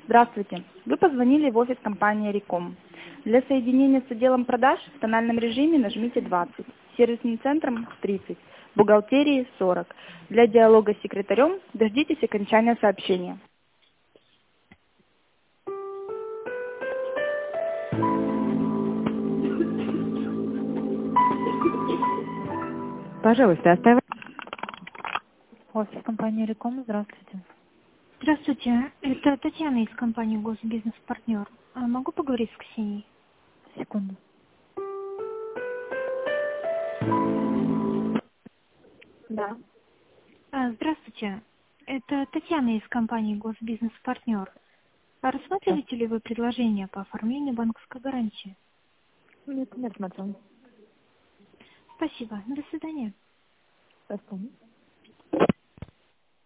Здравствуйте. Вы позвонили в офис компании Реком. Для соединения с отделом продаж в тональном режиме нажмите 20, сервисным центром 30, бухгалтерии 40. Для диалога с секретарем дождитесь окончания сообщения. Пожалуйста, оставайтесь. Офис компании Реком, здравствуйте. Здравствуйте, это Татьяна из компании Госбизнес-партнер. Могу поговорить с Ксенией? Секунду. Да. Здравствуйте, это Татьяна из компании Госбизнес-партнер. Рассматриваете ли вы предложение по оформлению банковской гарантии? Нет, не смотрю. Спасибо, до свидания. Спасибо.